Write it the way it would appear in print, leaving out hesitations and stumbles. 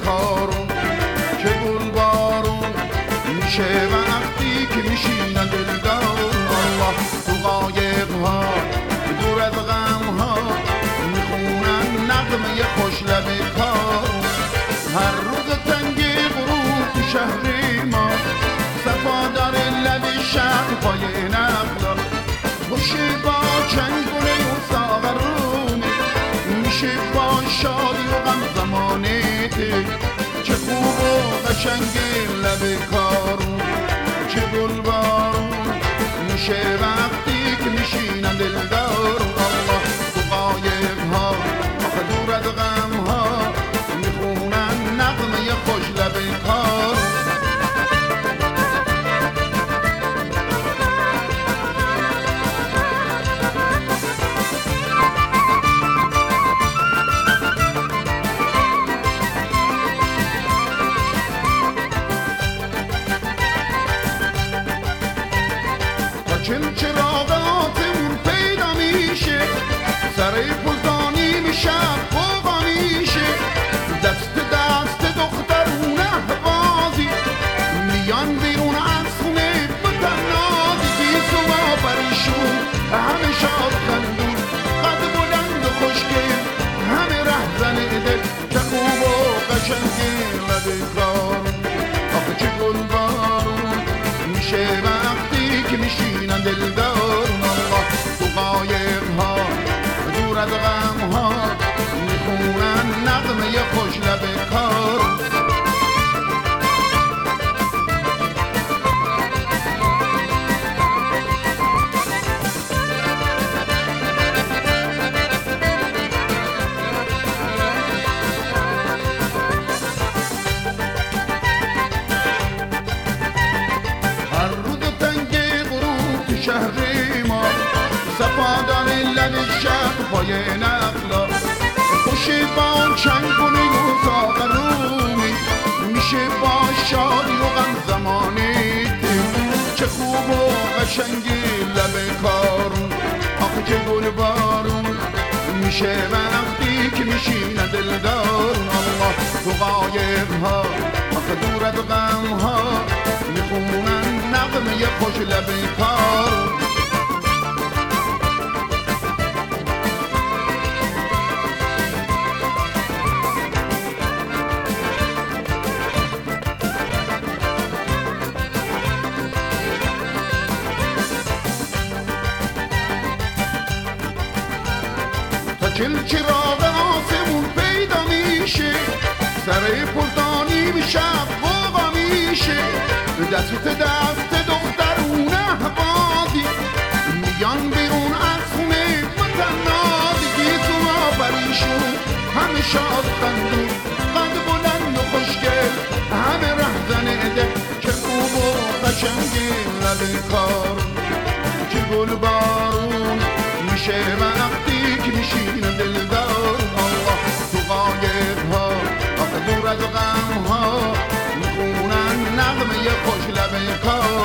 کارون که گل بارون میشه وقتی که میشینن دلدارون. الله تو قایق ها دور از غم ها میخونن نغمه خوش لب کارون. هر روز تنگ غروب تو شهر ما صفا داره لب شهر پای نقلا خوشی با چنگونه و ساغرونه میشه با شادی و غم زمانته چه خوب و قشنگ لب کارون چه گل بارون میشه وقتی که میشینن دلدارون. الله تو قایق ها آخه دور از غم ها میخونن نغمه خوش لب کارون. چل چراغاتمون پیدا میشه سر پلدانی میشه بابا میشه دست دخترون احوازی میان بیرون از خونه بتنازی گیز و پریشون همه شاد خندون قد بلند و خوشگل همه رهزن دل چه خوب و قشنگ لب کارون آخه چه گل بارون میشه وقتی که میشینن دلدارون. الله تو قایق ها دور از غم ها میخونن نغمه خوش لب کارون. شهر ما صفادان لب شهر پای نقلا خوشی با چنگونه و ساغرومی میشه با شادی و غم زمانی چه خوب و قشنگ لب کارون آخه چه گل بارون میشه وقتی که میشینن دلدارون. الله تو قایق ها آخه دور از غم ها میخونن نغمه خوش لب کارون. تا چل چراغ آسمون پیدا میشه سر پلدانی میشه بابا میشه دست دخترون احوازی میان بیرون از خونه متنازی گیز و پریشون همه شاد خندون قد بلند و خوشگل همه رهزن دل چه خوب و قشنگ لب کارون چه گل بارون میشه وقتی که میشینن دلدارون. الله تو قایق ها آخه دور از غم ها میخونن نغمه خوش لب کارون.